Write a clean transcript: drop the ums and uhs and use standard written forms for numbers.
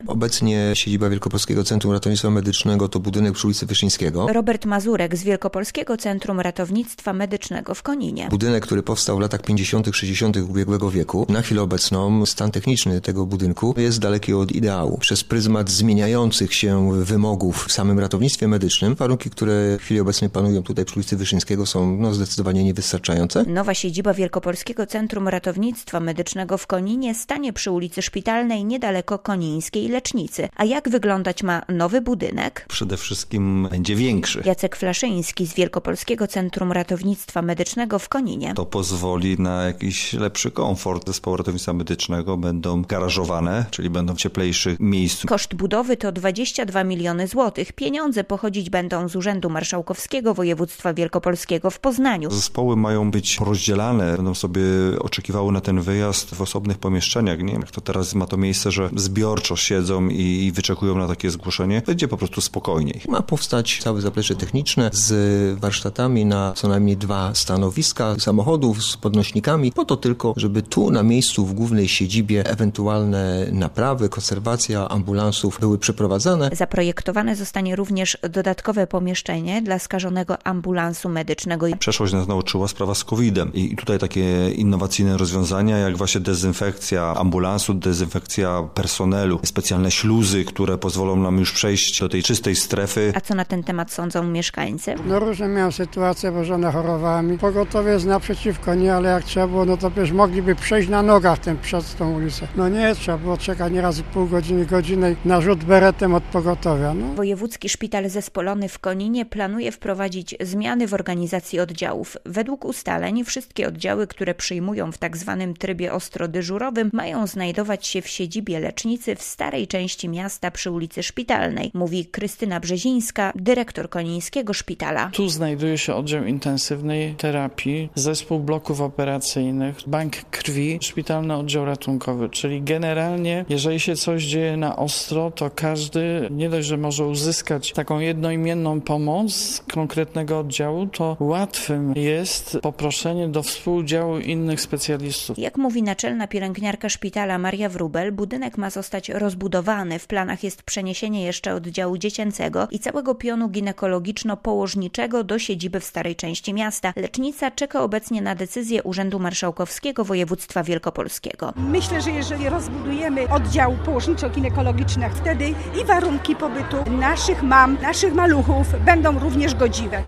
Obecnie siedziba Wielkopolskiego Centrum Ratownictwa Medycznego to budynek przy ulicy Wyszyńskiego. Robert Mazurek z Wielkopolskiego Centrum Ratownictwa Medycznego w Koninie. Budynek, który powstał w latach 50., 60. ubiegłego wieku. Na chwilę obecną stan techniczny tego budynku jest daleki od ideału. Przez pryzmat zmieniających się wymogów w samym ratownictwie medycznym, warunki, które w chwili obecnej panują tutaj przy ulicy Wyszyńskiego są zdecydowanie niewystarczające. Nowa siedziba Wielkopolskiego Centrum Ratownictwa Medycznego w Koninie stanie przy ulicy Szpitalnej niedaleko konińskiej lecznicy. A jak wyglądać ma nowy budynek? Przede wszystkim będzie większy. Jacek Flaszyński z Wielkopolskiego Centrum Ratownictwa Medycznego w Koninie. To pozwoli na jakiś lepszy komfort. Zespoły ratownictwa medycznego będą garażowane, czyli będą w cieplejszych miejscach. Koszt budowy to 22 miliony złotych. Pieniądze pochodzić będą z Urzędu Marszałkowskiego Województwa Wielkopolskiego w Poznaniu. Zespoły mają być porozdzielane, będą sobie oczekiwały na ten wyjazd w osobnych pomieszczeniach. Nie wiem, jak to teraz ma to miejsce, że zbiorczo siedzą i wyczekują na takie zgłoszenie. Będzie po prostu spokojniej. Ma powstać całe zaplecze techniczne z warsztatami na co najmniej 2 stanowiska samochodów z podnośnikami, po to tylko, żeby tu na miejscu w głównej siedzibie ewentualne naprawy, konserwacja ambulansów były przeprowadzane. Zaprojektowane zostanie również dodatkowe pomieszczenie dla skażonego ambulansu medycznego. Przeszłość nas nauczyła sprawa z COVID-em i tutaj takie innowacyjne rozwiązania, jak właśnie dezynfekcja ambulansu, dezynfekcja personelu, specjalne śluzy, które pozwolą nam już przejść do tej czystej strefy. A co na ten temat sądzą mieszkańcy? Różne miałem sytuacje, bo żona chorowała mi. Pogotowie jest naprzeciwko, nie, ale jak trzeba było, to przecież mogliby przejść na nogach przez tą ulicę. Nie, trzeba było czekać nieraz pół godziny, godzinę na rzut beretem od pogotowia. Wojewódzki Szpital Zespolony w Koninie planuje wprowadzić zmiany w organizacji oddziałów. Według ustaleń wszystkie oddziały, które przyjmują w tzw. trybie ostro-dyżurowym, mają znajdować się w siedzibie lecznicy w starej części miasta przy ulicy Szpitalnej, mówi Krystyna Brzezińska, dyrektor Konińskiego Szpitala. Tu znajduje się oddział intensywnej terapii, zespół bloków operacyjnych, bank krwi, szpitalny oddział ratunkowy, czyli generalnie jeżeli się coś dzieje na ostro, to każdy nie dość, że może uzyskać taką jednoimienną pomoc z konkretnego oddziału, to łatwym jest poproszenie do współudziału innych specjalistów. Jak mówi naczelna pielęgniarka szpitala Maria Wróbel, budynek ma zostać rozbudowany. W planach jest przeniesienie jeszcze oddziału dziecięcego i całego pionu ginekologiczno-położniczego do siedziby w starej części miasta. Lecznica czeka obecnie na decyzję Urzędu Marszałkowskiego Województwa Wielkopolskiego. Myślę, że jeżeli rozbudujemy oddział położniczo-ginekologiczny, wtedy i warunki pobytu naszych mam, naszych maluchów będą również godziwe.